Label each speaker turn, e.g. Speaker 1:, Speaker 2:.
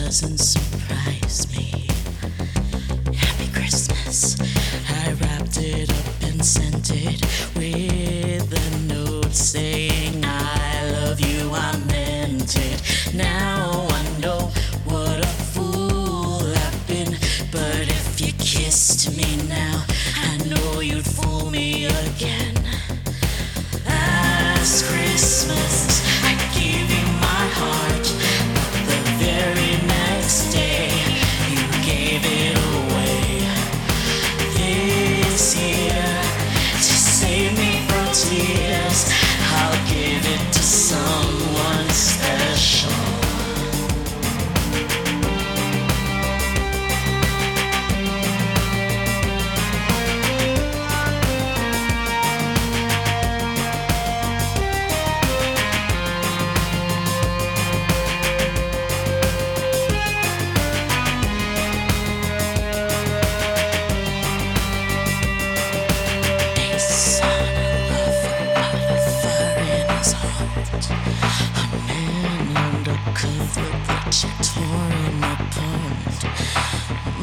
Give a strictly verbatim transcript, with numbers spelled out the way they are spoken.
Speaker 1: doesn't surprise me. Happy Christmas. I wrapped it up and sent it with a note saying I love you, I meant it. Now I know what a fool I've been, but if you kissed me now, I know you'd fool me again. Last Christmas I gave you my heart, but the very next day you gave it away. This year, to save me from tears, I'll give it to someone special. Cover, but you tore him apart.